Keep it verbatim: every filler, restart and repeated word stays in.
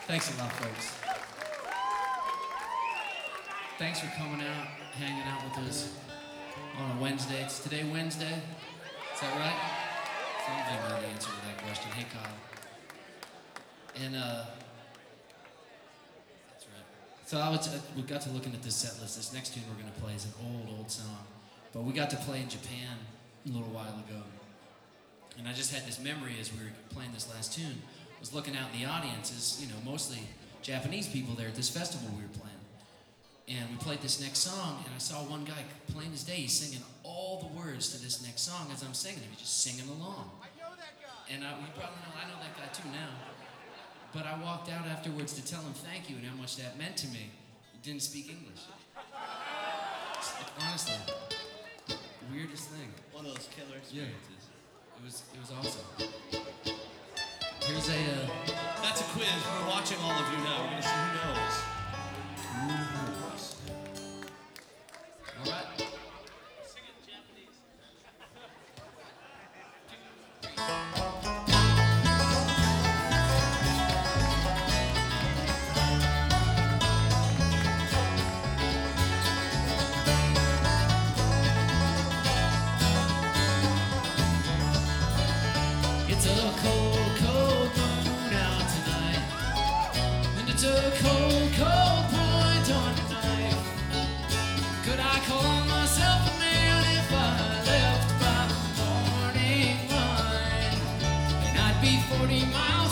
Thanks a lot, folks. Thanks for coming out, hanging out with us on a Wednesday. It's today Wednesday. Is that right? Somebody know the answer to that question. Hey, Kyle. And, uh, that's right. So I was, uh, we got to looking at this set list. This next tune we're going to play is an old, old song. But we got to play in Japan a little while ago. And I just had this memory as we were playing this last tune. I was looking out in the audience as, you know, mostly Japanese people there at this festival we were playing. And we played this next song, and I saw one guy plain as day, he's singing all the words to this next song as I'm singing. He's just singing along. I know that guy. And I, you probably know, I know that guy too now. But I walked out afterwards to tell him thank you and how much that meant to me. He didn't speak English. Honestly, weirdest thing. One of those killer experiences. Yeah. It was, it was awesome. Here's a, uh... That's a quiz. We're watching all of you now. We're gonna see who knows. Who knows? All right. Sing it in Japanese. It's a cold, cold moon out tonight, and it's a cold, cold point on your knife. Could I call myself a man if I left by the morning line? And I'd be forty miles